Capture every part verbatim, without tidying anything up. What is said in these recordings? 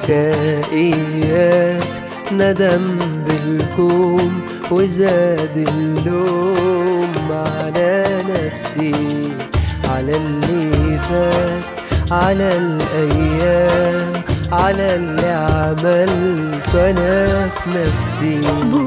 بكائيات ندم بالكوم وزاد اللوم على نفسي، على اللي فات، على الأيام، على اللي عملت أنا في نفسي.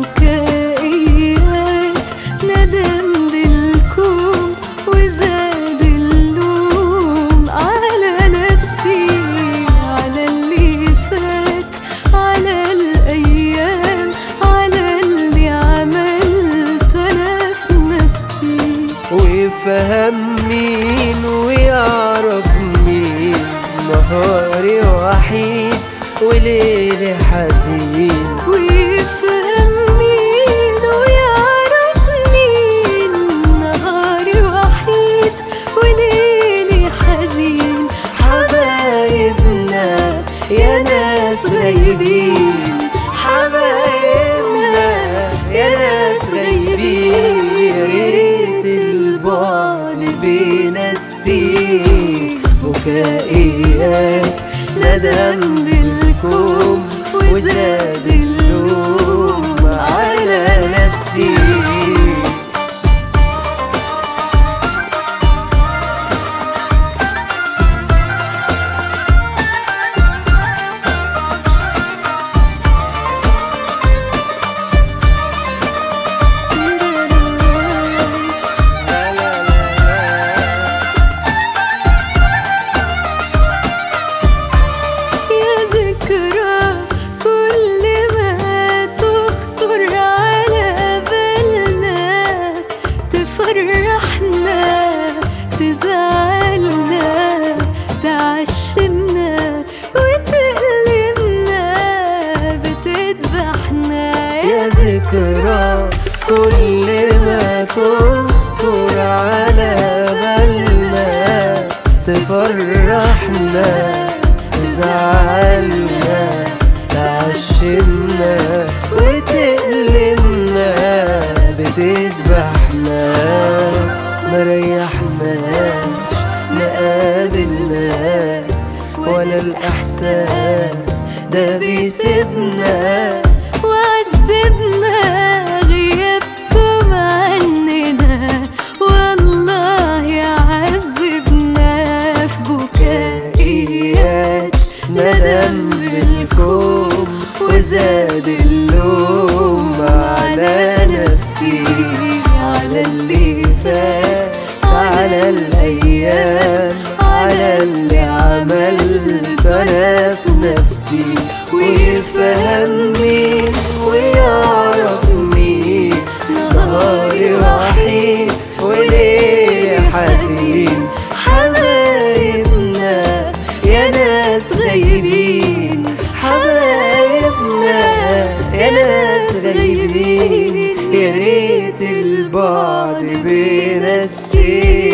بكائيات ندم بالكوم وزاد اللوم على نفسي، على اللي فات، على الأيام، على اللي عملت أنا في نفسي. ويفهم مين ويعرف مين نهاري وحيد وليلي حزين. ويفهم مين ويعرف مين نهاري وحيد وليلي حزين. حبايبنا يا ناس غايبين، حبايبنا يا ناس غايبين، يا ريت البعد بينسيك. بكائيات ندم بالكوم وزاد اللوم على نفسي. تفرحنا تزعلنا تعشمنا وتألمنا بتذبحنا. يا ذكرى كل ما تخطر على بالنا، تفرحنا تزعلنا تعشمنا وتألمنا بتذبحنا. مريحناش نقابل ناس ولا الإحساس ده بيسيبنا. وعذبنا غيابكم عننا والله عذبنا. في بكائيات ندم بالكوم وزاد اللوم على نفسي، على اللي فات، على الأيام، على اللي عملت أنا في نفسي. ويفهم مين ويعرف مين نهاري وحيد وليلي حزين. حبايبنا يا ناس غايبين، حبايبنا يا ناس غايبين، يا ريت البعد بينسيك.